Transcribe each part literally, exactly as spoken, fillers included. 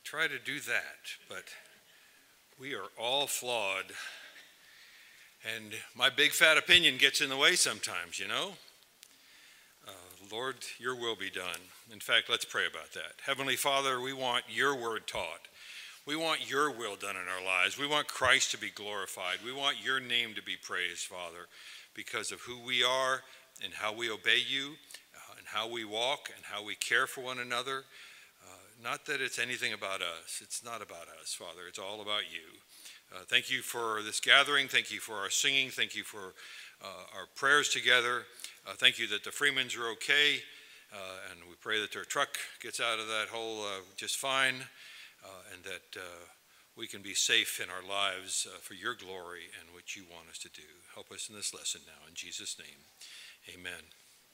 try to do that, but we are all flawed. And my big fat opinion gets in the way sometimes, you know? Uh, Lord, your will be done. In fact, let's pray about that. Heavenly Father, we want your word taught. We want your will done in our lives. We want Christ to be glorified. We want your name to be praised, Father, because of who we are and how we obey you uh, and how we walk and how we care for one another. Uh, not that it's anything about us. It's not about us, Father. It's all about you. Uh, thank you for this gathering. Thank you for our singing. Thank you for uh, our prayers together. Uh, thank you that the Freemans are okay, uh, and we pray that their truck gets out of that hole uh, just fine, uh, and that uh, we can be safe in our lives uh, for your glory and what you want us to do. Help us in this lesson now. In Jesus' name, amen.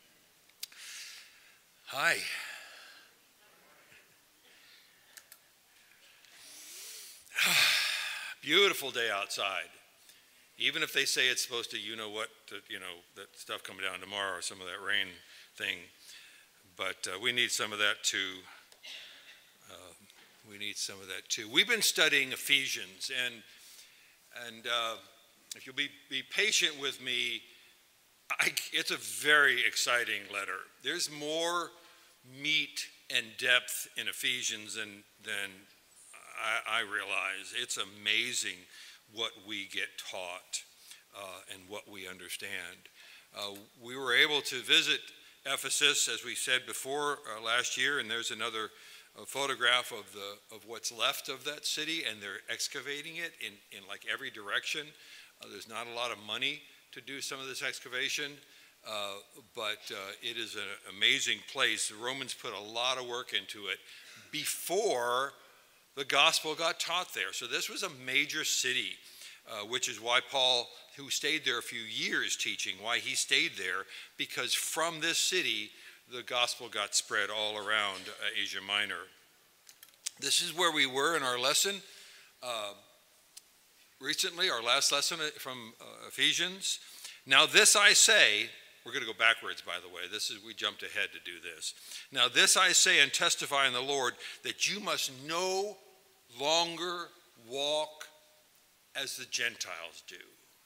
Hi. Beautiful day outside. Even if they say it's supposed to, you know what, to, you know, that stuff coming down tomorrow or some of that rain thing. But uh, we need some of that too. Uh, we need some of that too. We've been studying Ephesians, and and uh, if you'll be, be patient with me, I, it's a very exciting letter. There's more meat and depth in Ephesians than, than I, I realize. It's amazing what we get taught uh, and what we understand. Uh, we were able to visit Ephesus, as we said before, uh, last year, and there's another uh, photograph of the of what's left of that city, and they're excavating it in, in like every direction. Uh, there's not a lot of money to do some of this excavation, uh, but uh, it is an amazing place. The Romans put a lot of work into it before the gospel got taught there. So this was a major city, uh, which is why Paul, who stayed there a few years teaching, why he stayed there, because from this city, the gospel got spread all around uh, Asia Minor. This is where we were in our lesson uh, recently, our last lesson from uh, Ephesians. Now this I say, we're going to go backwards, by the way. This is, we jumped ahead to do this. Now this I say and testify in the Lord, that you must no longer walk as the Gentiles do.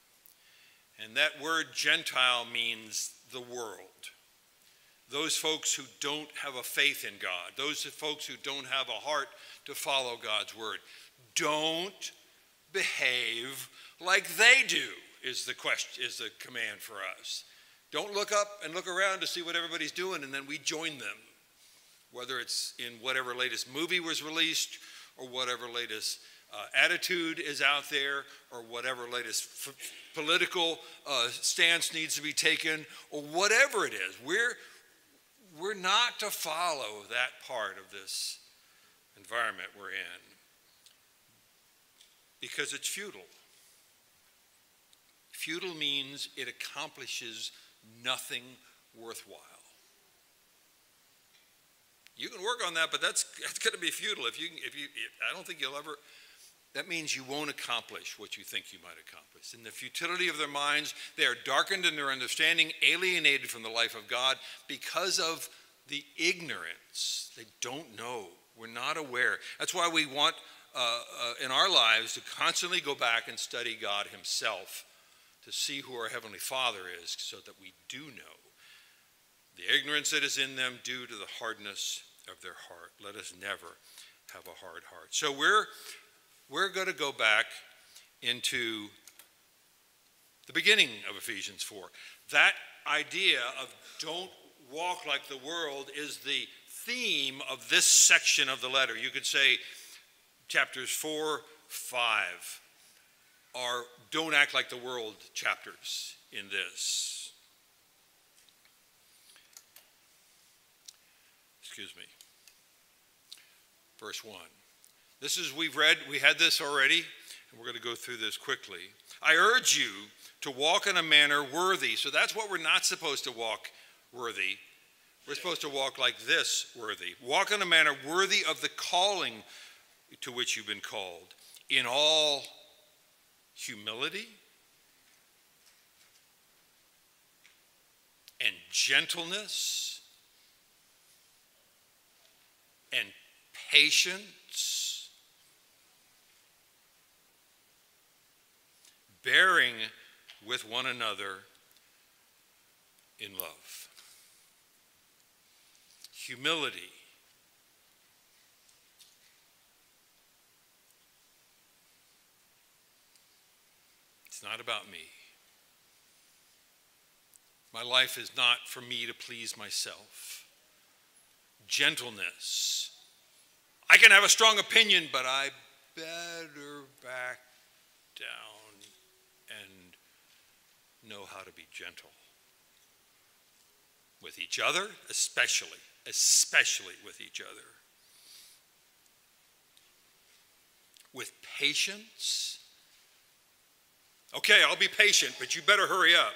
And that word Gentile means the world. Those folks who don't have a faith in God. Those folks who don't have a heart to follow God's word. Don't behave like they do is the question, is the command for us. Don't look up and look around to see what everybody's doing and then we join them. Whether it's in whatever latest movie was released or whatever latest uh, attitude is out there or whatever latest f- political uh, stance needs to be taken or whatever it is. We're, we're not to follow that part of this environment we're in because it's futile. Futile means it accomplishes nothing worthwhile. You can work on that, but that's, that's going to be futile. If you, if you, if, I don't think you'll ever. That means you won't accomplish what you think you might accomplish. In the futility of their minds, they are darkened in their understanding, alienated from the life of God because of the ignorance. They don't know. We're not aware. That's why we want uh, uh, in our lives to constantly go back and study God himself, to see who our Heavenly Father is so that we do know the ignorance that is in them due to the hardness of their heart. Let us never have a hard heart. So we're, we're going to go back into the beginning of Ephesians four. That idea of don't walk like the world is the theme of this section of the letter. You could say chapters four, five are don't act like the world chapters in this. Excuse me. Verse one. This is, we've read, we had this already, and we're going to go through this quickly. I urge you to walk in a manner worthy. So that's what we're not supposed to walk worthy. We're supposed to walk like this worthy. Walk in a manner worthy of the calling to which you've been called. In all humility and gentleness and patience, bearing with one another in love. Humility. It's not about me. My life is not for me to please myself. Gentleness. I can have a strong opinion, but I better back down and know how to be gentle. With each other, especially, especially with each other. With patience. Okay, I'll be patient, but you better hurry up.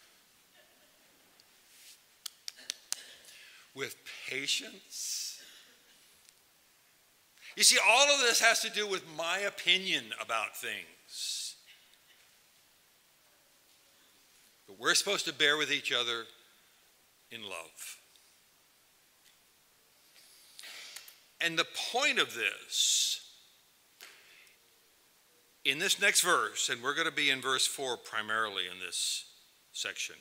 With patience. You see, all of this has to do with my opinion about things. But we're supposed to bear with each other in love. And the point of this, in this next verse, and we're going to be in verse four primarily in this section,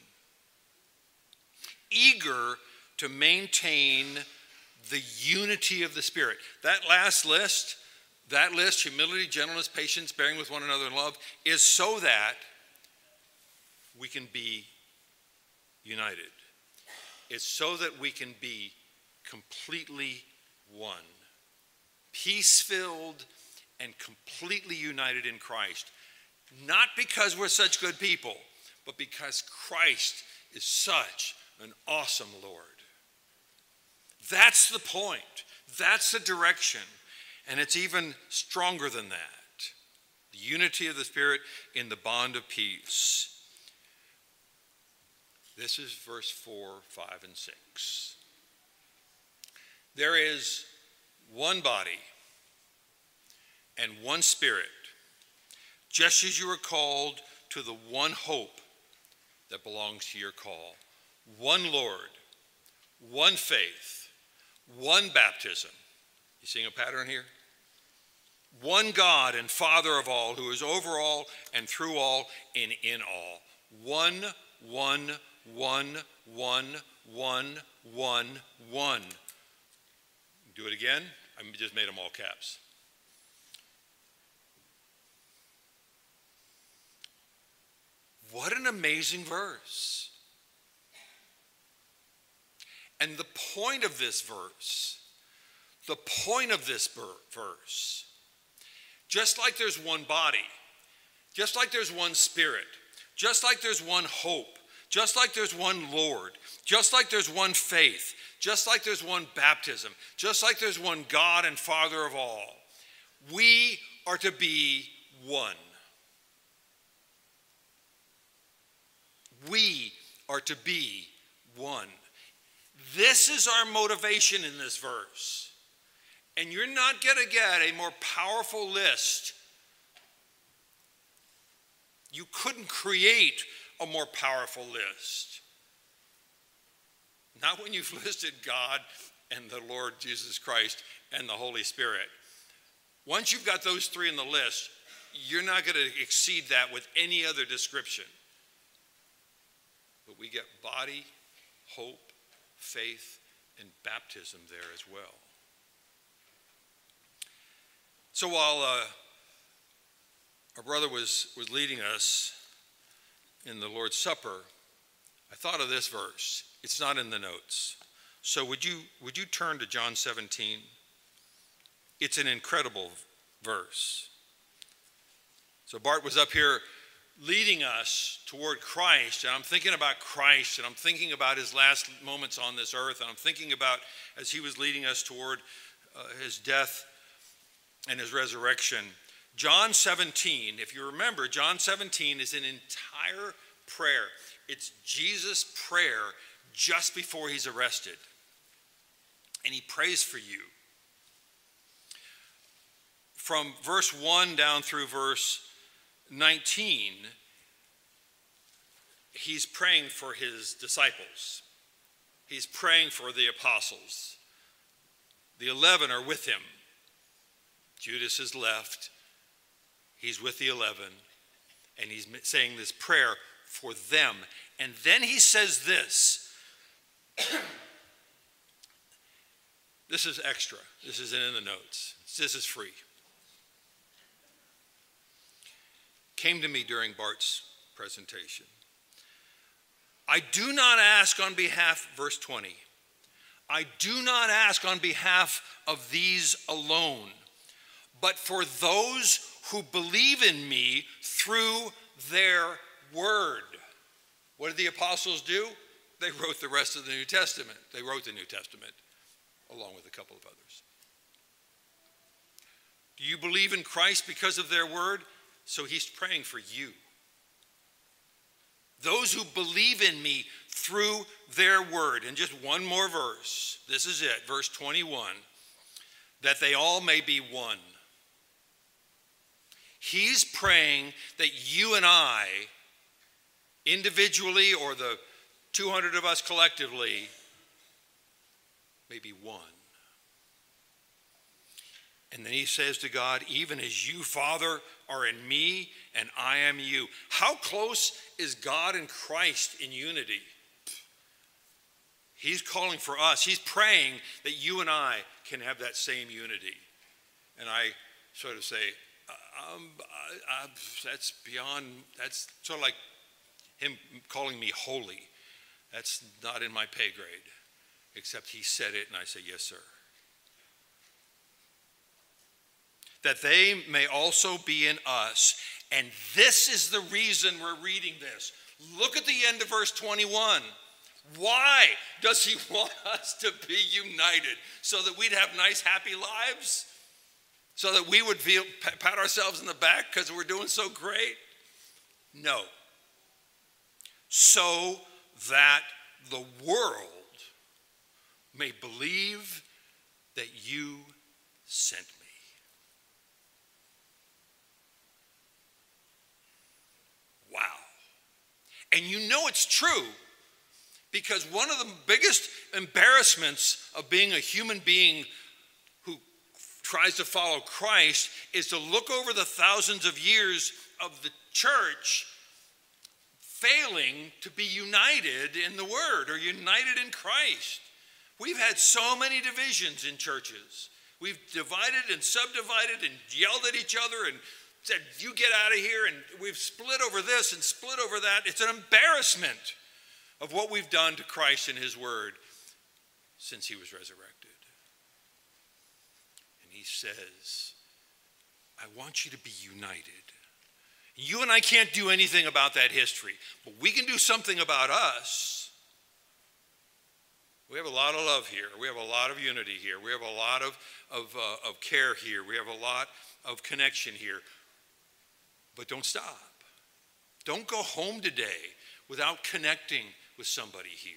eager to maintain the unity of the Spirit. That last list, that list, humility, gentleness, patience, bearing with one another in love, is so that we can be united. It's so that we can be completely one. Peace-filled and completely united in Christ. Not because we're such good people, but because Christ is such an awesome Lord. That's the point. That's the direction. And it's even stronger than that. The unity of the Spirit in the bond of peace. This is verse four, five, and six. There is one body and one Spirit, just as you are called to the one hope that belongs to your call. One Lord, one faith, one baptism. You seeing a pattern here? One God and Father of all, who is over all and through all and in all. One, one, one, one, one, one, one. Do it again. I just made them all caps. What an amazing verse. And the point of this verse, the point of this verse, just like there's one body, just like there's one Spirit, just like there's one hope, just like there's one Lord, just like there's one faith, just like there's one baptism, just like there's one God and Father of all, we are to be one. We are to be one. This is our motivation in this verse. And you're not going to get a more powerful list. You couldn't create a more powerful list. Not when you've listed God and the Lord Jesus Christ and the Holy Spirit. Once you've got those three in the list, you're not going to exceed that with any other description. But we get body, hope, faith, and baptism there as well. So while uh, our brother was, was leading us in the Lord's Supper, I thought of this verse. It's not in the notes. So would you, would you turn to John seventeen? It's an incredible verse. So Bart was up here leading us toward Christ, and I'm thinking about Christ, and I'm thinking about his last moments on this earth, and I'm thinking about as he was leading us toward uh, his death and his resurrection. John seventeen, if you remember, John seventeen is an entire prayer. It's Jesus' prayer just before he's arrested. And he prays for you. From verse one down through verse nineteen, he's praying for his disciples. He's praying for the apostles. The eleven are with him. Judas is left. He's with the eleven. And he's saying this prayer for them. And then he says this. This is extra. This isn't in the notes. This is free. Came to me during Bart's presentation. I do not ask on behalf, verse twenty, I do not ask on behalf of these alone, but for those who believe in me through their word. What did the apostles do? They wrote the rest of the New Testament. They wrote the New Testament along with a couple of others. Do you believe in Christ because of their word? So he's praying for you. Those who believe in me through their word. And just one more verse. This is it, verse twenty-one. That they all may be one. He's praying that you and I, individually or the two hundred of us collectively, may be one. And then he says to God, even as you, Father, are in me and I am you. How close is God and Christ in unity? He's calling for us. He's praying that you and I can have that same unity. And I sort of say, um, I, I, that's beyond, that's sort of like him calling me holy. That's not in my pay grade. Except he said it and I say, yes, sir. That they may also be in us. And this is the reason we're reading this. Look at the end of verse twenty-one. Why does he want us to be united? So that we'd have nice, happy lives? So that we would feel, pat ourselves in the back because we're doing so great? No. So that the world may believe that you sent me. Wow. And you know it's true because one of the biggest embarrassments of being a human being who tries to follow Christ is to look over the thousands of years of the church failing to be united in the Word or united in Christ. We've had so many divisions in churches. We've divided and subdivided and yelled at each other and said, you get out of here, and we've split over this and split over that. It's an embarrassment of what we've done to Christ and his word since he was resurrected. And he says, I want you to be united. You and I can't do anything about that history, but we can do something about us. We have a lot of love here. We have a lot of unity here. We have a lot of, of, uh, of care here. We have a lot of connection here. But don't stop. Don't go home today without connecting with somebody here.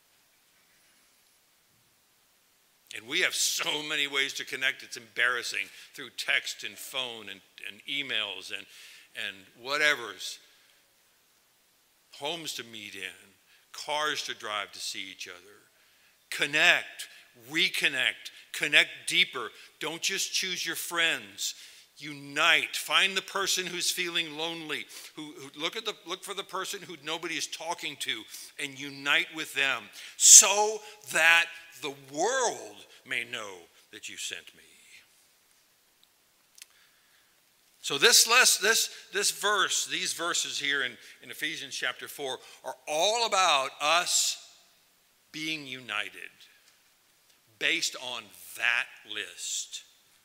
And we have so many ways to connect. It's embarrassing through text and phone and, and emails and, and whatever's. Homes to meet in, cars to drive to see each other. Connect, reconnect, connect deeper. Don't just choose your friends. Unite. Find the person who's feeling lonely. Who, who look at the look for the person who nobody is talking to and unite with them so that the world may know that you sent me. So this less this this verse, these verses here in, in Ephesians chapter four are all about us being united based on that list.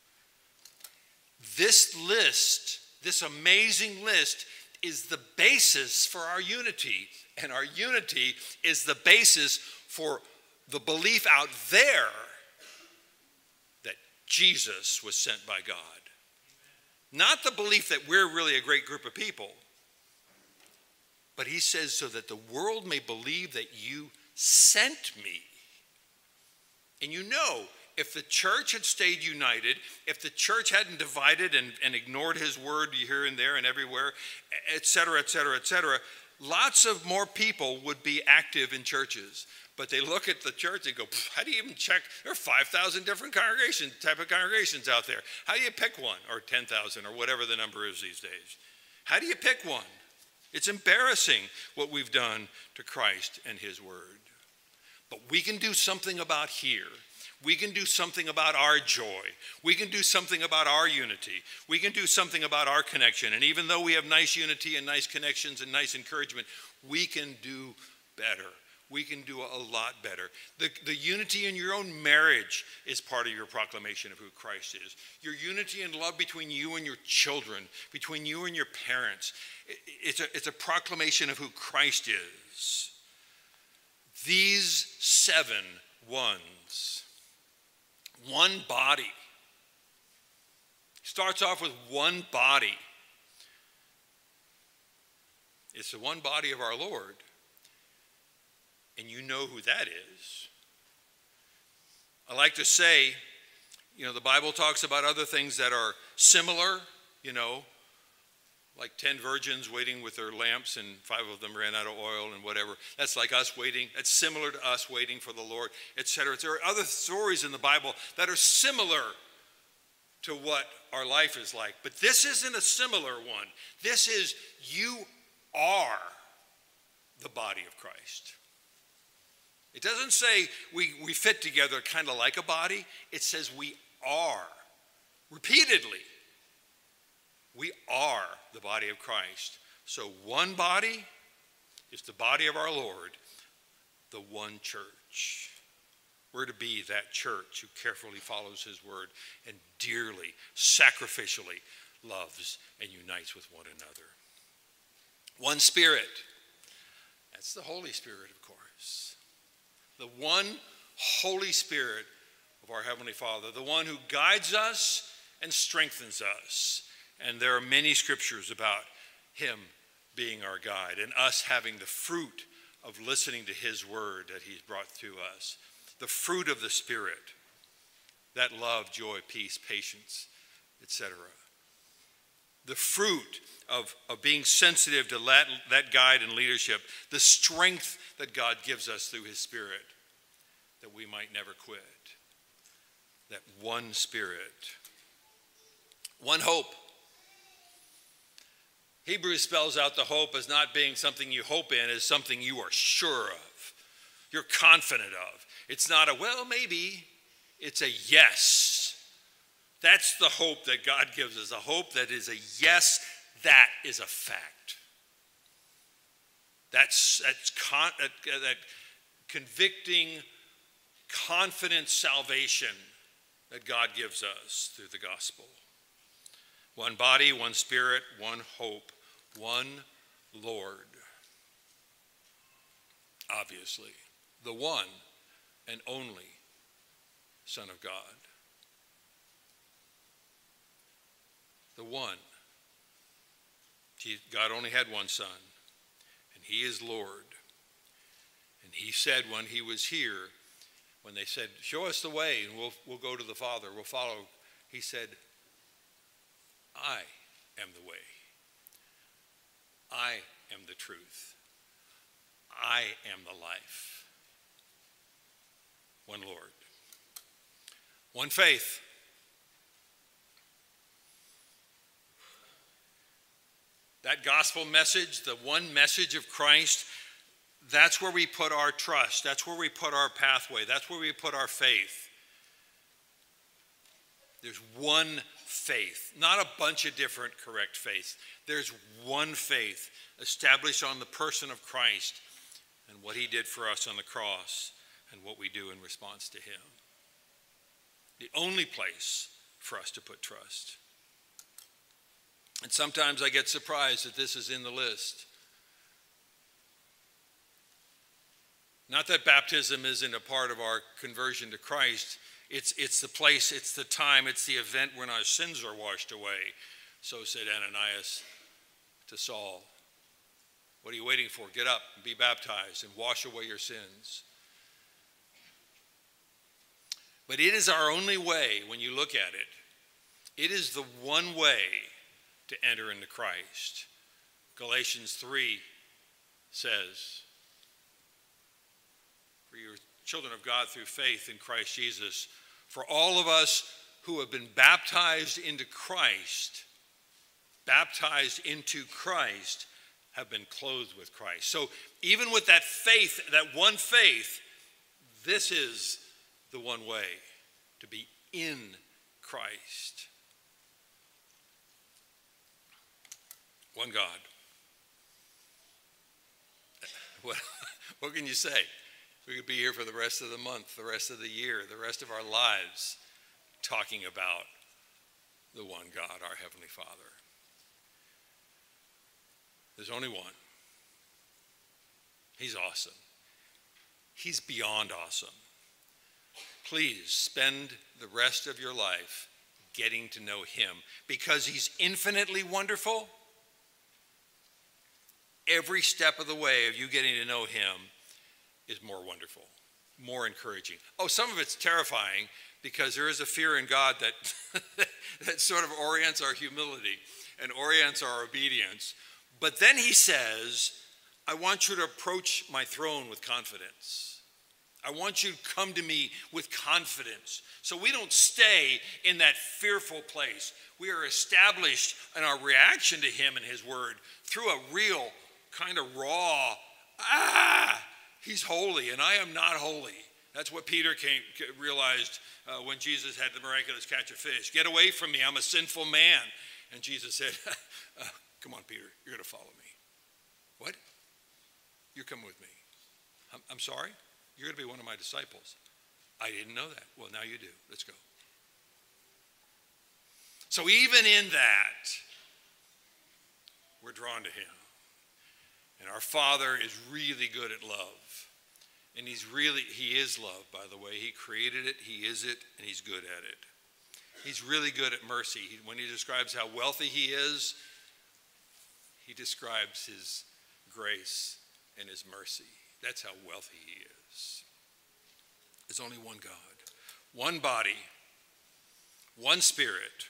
This list, this amazing list, is the basis for our unity. And our unity is the basis for the belief out there that Jesus was sent by God. Not the belief that we're really a great group of people. But he says, so that the world may believe that you sent me. And you know, if the church had stayed united, if the church hadn't divided and, and ignored his word here and there and everywhere, et cetera, et cetera, et cetera, lots of more people would be active in churches. But they look at the church and go, how do you even check? There are five thousand different congregation, type of congregations out there. How do you pick one? Or ten thousand or whatever the number is these days. How do you pick one? It's embarrassing what we've done to Christ and his word. But we can do something about here. We can do something about our joy. We can do something about our unity. We can do something about our connection. And even though we have nice unity and nice connections and nice encouragement, we can do better. We can do a lot better. The, the unity in your own marriage is part of your proclamation of who Christ is. Your unity and love between you and your children, between you and your parents, it, it's, a, it's a proclamation of who Christ is. These seven ones, one body, starts off with one body. It's the one body of our Lord. And you know who that is. I like to say, you know, the Bible talks about other things that are similar, you know, like ten virgins waiting with their lamps and five of them ran out of oil and whatever. That's like us waiting. That's similar to us waiting for the Lord, et cetera. There are other stories in the Bible that are similar to what our life is like. But this isn't a similar one. This is, you are the body of Christ. It doesn't say we, we fit together kind of like a body. It says we are. Repeatedly, we are the body of Christ. So one body is the body of our Lord, the one church. We're to be that church who carefully follows his word and dearly, sacrificially loves and unites with one another. One Spirit. That's the Holy Spirit, of course. The one Holy Spirit of our Heavenly Father, the one who guides us and strengthens us. And there are many scriptures about him being our guide and us having the fruit of listening to his word that he's brought to us. The fruit of the Spirit, that love, joy, peace, patience, et cetera. The fruit of, of being sensitive to that, that guide and leadership, the strength that God gives us through his Spirit, that we might never quit. That one Spirit. One hope. Hebrews spells out the hope as not being something you hope in, as something you are sure of. You're confident of. It's not a, well, maybe. It's a yes. That's the hope that God gives us, a hope that is a yes, that is a fact. That's, that's con, that, that convicting, confident salvation that God gives us through the gospel. One body, one Spirit, one hope, one Lord. Obviously, the one and only Son of God. The one. God only had one Son, and he is Lord. And he said when he was here, when they said, show us the way and we'll, we'll go to the Father, we'll follow, he said, I am the way. I am the truth. I am the life. One Lord. One faith. That gospel message, the one message of Christ, that's where we put our trust. That's where we put our pathway. That's where we put our faith. There's one faith, not a bunch of different correct faiths. There's one faith established on the person of Christ and what he did for us on the cross and what we do in response to him. The only place for us to put trust. And sometimes I get surprised that this is in the list. Not that baptism isn't a part of our conversion to Christ. It's, it's the place, it's the time, it's the event when our sins are washed away. So said Ananias to Saul. What are you waiting for? Get up and be baptized and wash away your sins. But it is our only way when you look at it. It is the one way to enter into Christ. Galatians three says, for your children of God through faith in Christ Jesus, for all of us who have been baptized into Christ, baptized into Christ, have been clothed with Christ. So even with that faith, that one faith, this is the one way to be in Christ. One God. What, what can you say? We could be here for the rest of the month, the rest of the year, the rest of our lives, talking about the one God, our Heavenly Father. There's only one. He's awesome. He's beyond awesome. Please spend the rest of your life getting to know him, because he's infinitely wonderful. Every step of the way of you getting to know him is more wonderful, more encouraging. Oh, some of it's terrifying, because there is a fear in God that, that sort of orients our humility and orients our obedience. But then he says, I want you to approach my throne with confidence. I want you to come to me with confidence. So we don't stay in that fearful place. We are established in our reaction to him and his word through a real kind of raw, ah, he's holy and I am not holy. That's what Peter came, realized uh, when Jesus had the miraculous catch of fish. Get away from me, I'm a sinful man. And Jesus said, uh, come on, Peter, you're going to follow me. What? You're coming with me. I'm, I'm sorry? You're going to be one of my disciples. I didn't know that. Well, now you do. Let's go. So even in that, we're drawn to him. And our Father is really good at love. And he's really, he is love, by the way. He created it, he is it, and he's good at it. He's really good at mercy. He, when he describes how wealthy he is, he describes his grace and his mercy. That's how wealthy he is. There's only one God, one body, one Spirit,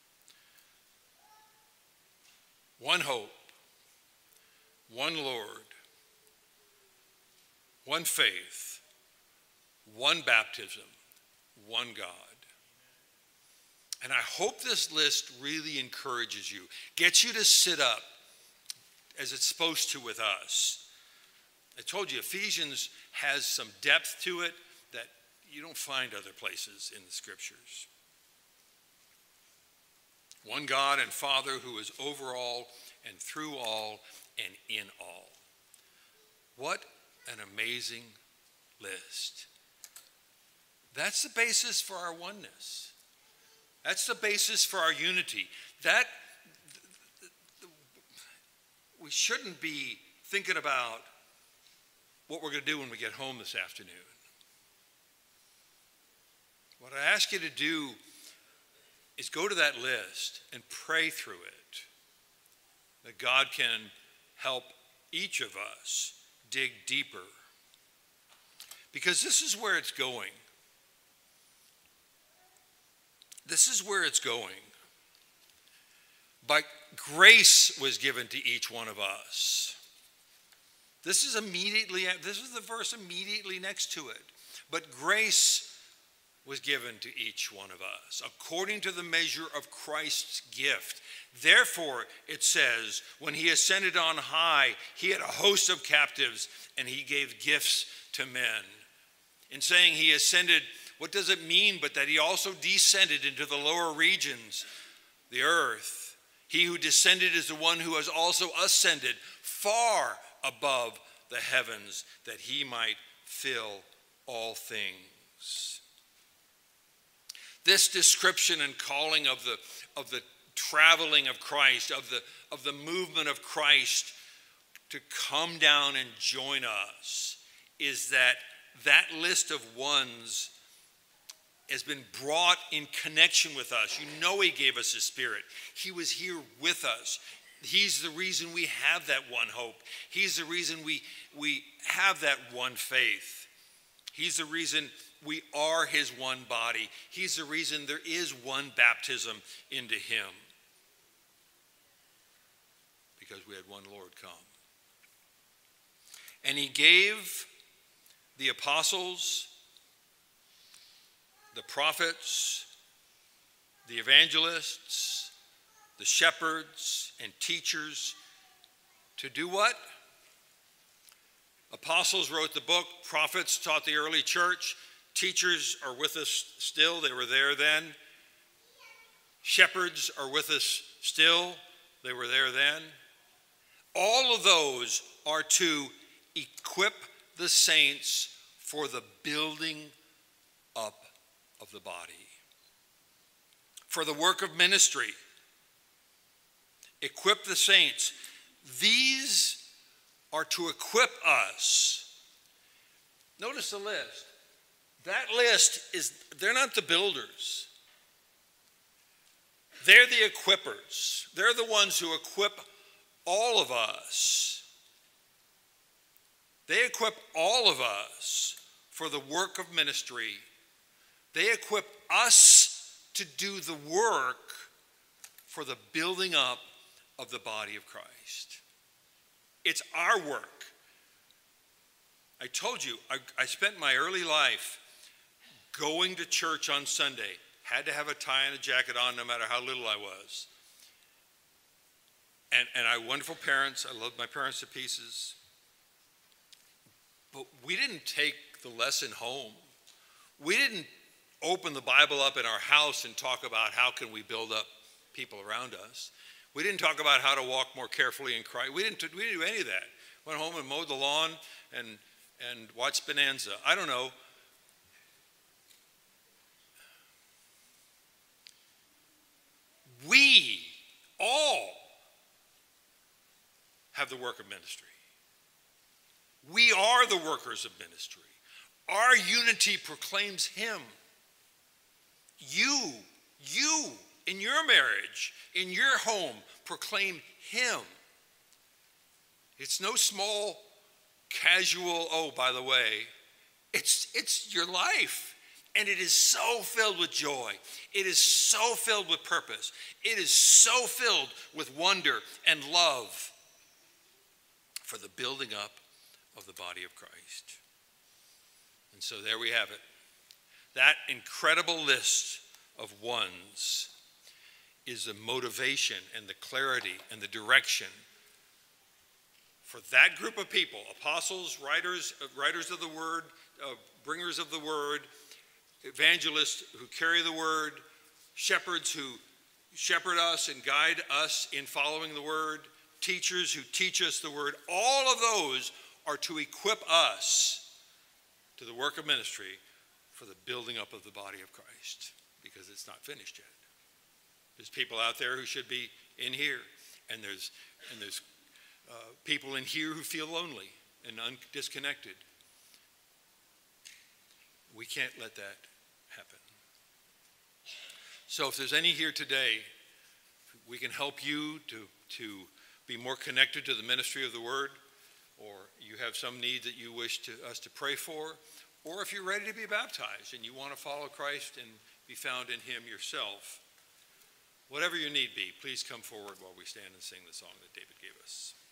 one hope, one Lord, one faith, one baptism, one God. And I hope this list really encourages you, gets you to sit up as it's supposed to with us. I told you Ephesians has some depth to it that you don't find other places in the scriptures. One God and Father who is over all and through all and in all. What an amazing list. That's the basis for our oneness. That's the basis for our unity. That we shouldn't be thinking about what we're going to do when we get home this afternoon. What I ask you to do is go to that list and pray through it, that God can help each of us dig deeper. Because this is where it's going. This is where it's going. But grace was given to each one of us. This is immediately, this is the verse immediately next to it. But grace was given to each one of us, according to the measure of Christ's gift. Therefore, it says, when he ascended on high, he had a host of captives, and he gave gifts to men. In saying he ascended, what does it mean but that he also descended into the lower regions, the earth? He who descended is the one who has also ascended far above the heavens, that he might fill all things. This description and calling of the, of the traveling of Christ, of the, of the movement of Christ to come down and join us, is that that list of ones has been brought in connection with us. You know he gave us his Spirit. He was here with us. He's the reason we have that one hope. He's the reason we, we have that one faith. He's the reason we are his one body. He's the reason there is one baptism into him. Because we had one Lord come. And he gave the apostles, the prophets, the evangelists, the shepherds and teachers To do what? Apostles wrote the book, prophets taught the early church, teachers are with us still, they were there then. Shepherds are with us still, they were there then. All of those are to equip the saints for the building up of the body, for the work of ministry. Equip the saints. These are to equip us. Notice the list. That list is, they're not the builders. They're the equippers. They're the ones who equip all of us. They equip all of us for the work of ministry. They equip us to do the work for the building up of the body of Christ. It's our work. I told you, I, I spent my early life going to church on Sunday. Had to have a tie and a jacket on no matter how little I was. And, and I had wonderful parents. I loved my parents to pieces. But we didn't take the lesson home. We didn't open the Bible up in our house and talk about how can we build up people around us. We didn't talk about how to walk more carefully in Christ. We didn't, we didn't do any of that. Went home and mowed the lawn and, and watched Bonanza. I don't know. We all have the work of ministry. We are the workers of ministry. Our unity proclaims him. You, you, in your marriage, in your home, proclaim him. It's no small, casual, oh, by the way, it's, it's your life. And it is so filled with joy. It is so filled with purpose. It is so filled with wonder and love for the building up of the body of Christ. And so there we have it. That incredible list of ones is the motivation and the clarity and the direction for that group of people, apostles, writers, writers of the word, uh, bringers of the word, evangelists who carry the word, shepherds who shepherd us and guide us in following the word, teachers who teach us the word. All of those are to equip us to the work of ministry for the building up of the body of Christ, because it's not finished yet. There's people out there who should be in here, and there's and there's uh, people in here who feel lonely and un- disconnected. We can't let that happen. So if there's any here today, we can help you to, to be more connected to the ministry of the word, or you have some need that you wish to, us to pray for, or if you're ready to be baptized and you want to follow Christ and be found in him yourself, whatever your need be, please come forward while we stand and sing the song that David gave us.